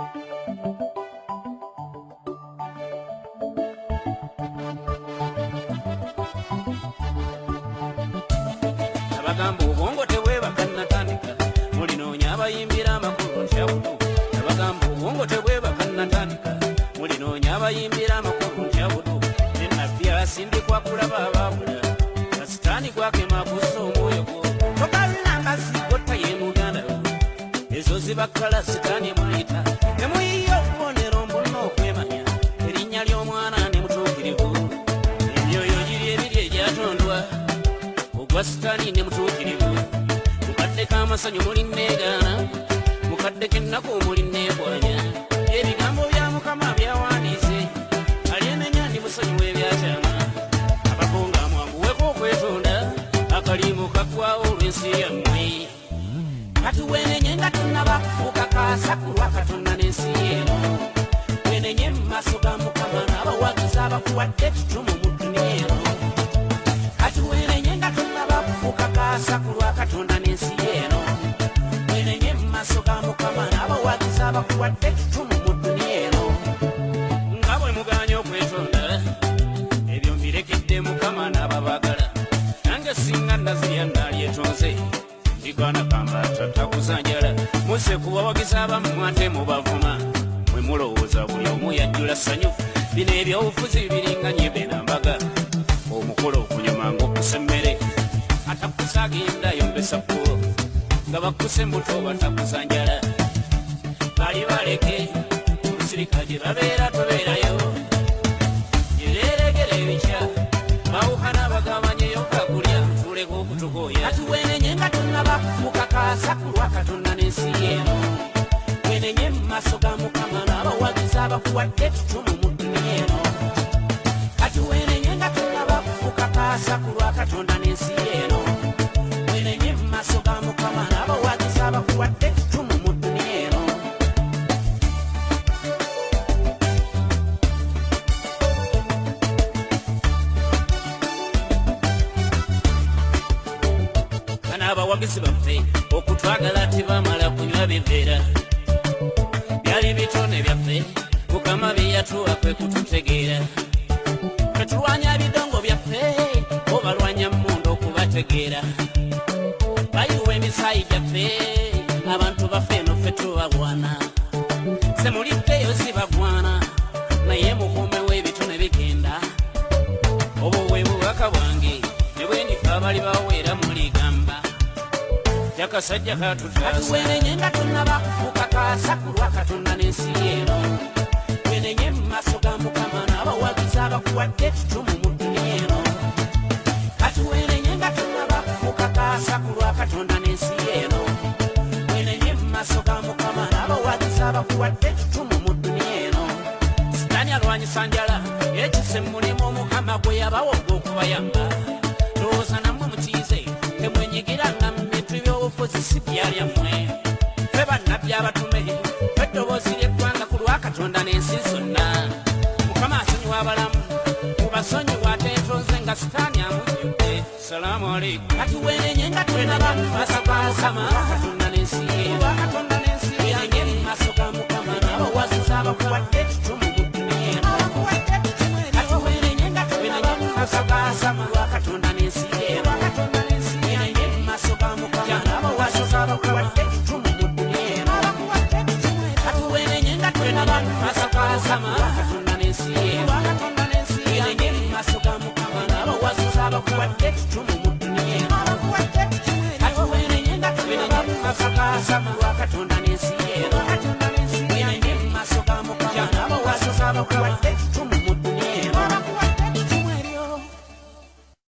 Abagambo obwongo tebwebakannatandika mulinoonya abayimbira amakulu ntyabuto. Abagambo obwongo tebwebakannatandika mulinoonya abayimbira amakulu ntyabuto. Ennabbi asindikwa kulaba abaabula kasitaani gwakema kussa omwoyo gwo. Tokalulanga zigotta ye muganda ezo zibakkala sitaani muyita nemuyiyo okubonera mbulina okwemanya erinnya ly'omwana ne mutuukirivu. Emyoyo giri ebiri egyatondwa ogwa sitaani ne mutuukirivu. Mukadde k'amasanyu mulinneegaana mukadde k'ennaku mulinneebwanya. Ebigambo bya Mukama byawandiise alyemenya ndi musonyiwa ebyakyama. Abakonga mwanguweko okwetonda akalimu kaggwawo olw'ensi yammwe. Kati wenenye nga tunnaba kufuuka kaasakulwa Katonda n'ensi eno. Wenenye mu maaso ga Mukama n'abawagizi abakuwadde ettutumu mu dduniya eno. Kati wenenye nga tunnaba kufuuka kaasakulwa Katonda n'ensi eno. Wenenye mu maaso ga Mukama n'abawagizi abakuwadde ettutumu mu dduniya eno. Nga bwe muganya okwetonda ebyo mbirekedde Mukama n'ababagala. Nange singa nazirya naalyetonze ndigana kamba tatakuzanjala. Muse kubawagiza abamu ate mubavuma mwe mulowooza buli omu yajjula ssanyufu. Bino ebyobufuzi biringanye benambaga omukolo okunyuma ng'okusa emmere atakusa agenda yombesa kkubo nga bakkuse mbuto batakuzanjala. Bali baleke omusirika gye babeera tobeerayo gyereeregera ebikya bawukana bagabanyeyo kakulya tuleka okutukooya. Kati wenenye nga tunnaba kufuuka kaasakulwa Katonda n'ensi eno. Wenenye mu maaso ga Mukama n'abawagizi abakuwadde ettutumu mu dduniya eno. Kati wenenye nga tunnaba kufuuka kaasakulwa Katonda n'ensi eno. Wenenye mu maaso ga Mukama n'abawagizi abakuwadde ettutumu mu dduniya eno. Abawagizi baffe okutwagala tebamala kunywa biveera. Byali bitone byaffe Mukama bye yatuwa kwe kututegeera. Tetulwanya bidongo byaffe obalwanya mmundu okubategeera. Bayiwa emisaayi gyaffe abantu baffe eno ffe tubalwana. Semuliddeyo zibagwana naye mukuumewo ebitone bigenda. Obwo bwe bubaka bwange ne bwe ndifa abali baweera muligamba. Jakasajja katutaasa. Kati wenenye nga tunnaba kufuuka kaasakulwa Katonda n'ensi eno. Wenenye mu maaso ga Mukama n'abawagizi abakuwadde ettutumu mu dduniya eno. Kati wenenye nga tunnaba kufuuka kaasakulwa Katonda n'ensi eno. Wenenye mu maaso ga Mukama n'abawagizi abakuwadde ettutumu mu dduniya eno. Sitaani alwanyisa njala ekise mu mulimu Mukama gwe yabawa ogw'okubayamba. Lowooza nammwe mukiize temwenyigiranga mu bintu by'obufuzi si byalyammwe. Ffe bannabbi abatume ffe eddoboozi ly'eggwanga ku lwa Katonda n'ensi zonna. Mukama asonyiwa abalamu mubasonyiwa ateetonze nga sitaani amujjudde. Salaamu aleikum. Kati wenenye nga tunnaba mu maaso ga Mukama Katonda n'ensi eno. Wenenye mu maaso ga Mukama n'abawagizi abakuwadde ettutumu mu dduniya eno. Kati wenenye nga tunnaba mu maaso ga Mukama Katonda n'ensi eno. Wenenye mu maaso ga Mukama n'abawagizi abakuwadde ettutumu mu dduniya eno. Kati wenenye nga tunnaba mu maaso ga Mukama Katonda n'ensi eno. Wenenye mu maaso ga Mukama n'abawagizi abakuwadde ettutumu mu dduniya eno. Kati wenenye nga tunnaba mu maaso ga Mukama Katonda n'ensi eno. Wenenye mu maaso ga Mukama n'abawagizi abakuwadde